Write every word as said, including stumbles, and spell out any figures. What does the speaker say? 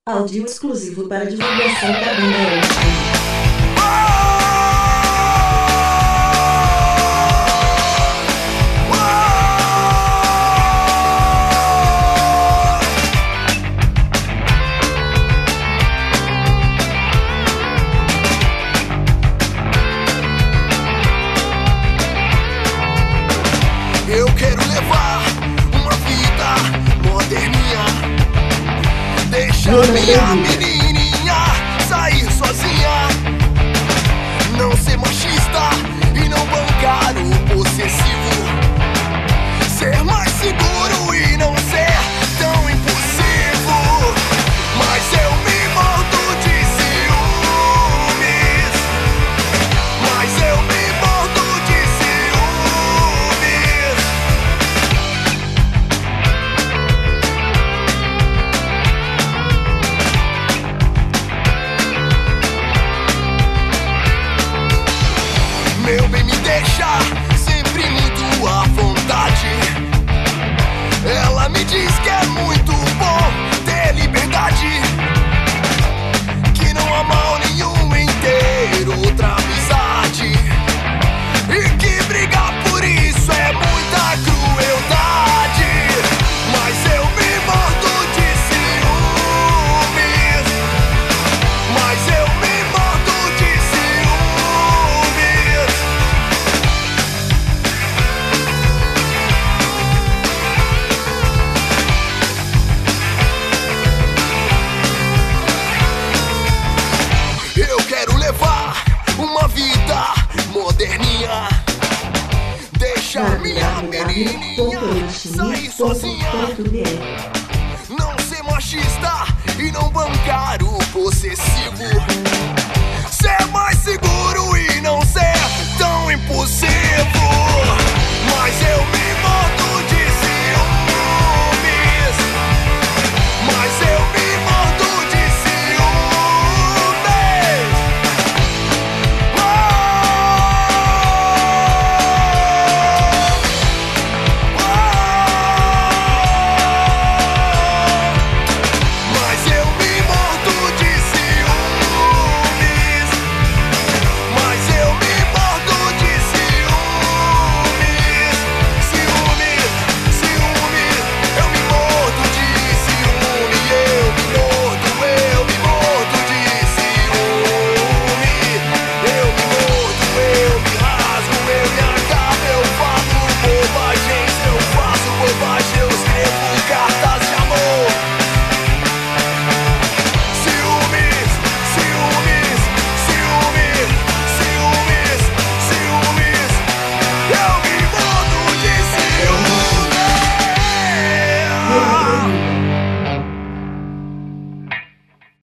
Áudio exclusivo para divulgação da banda Extra. Eu quero levar uma vida moderninha, deixar minha menininha sair sozinha, não ser machista e não bancar o possessivo, ser mais seguro e não ser tão impulsivo. Mas eu me mordo de ciúmes, mas eu me mordo de ciúmes. Meu bem me deixa sempre muito à vontade. Ela me diz que é muito bom ter liberdade, que não há mal nenhum em ter outra amizade, e que brigar por isso é muita crueldade. Mas eu me mordo de ciúmes, mas eu me mordo de ciúmes. Eu quero levar uma vida moderninha, deixar minha menininha sair sozinha, não ser machista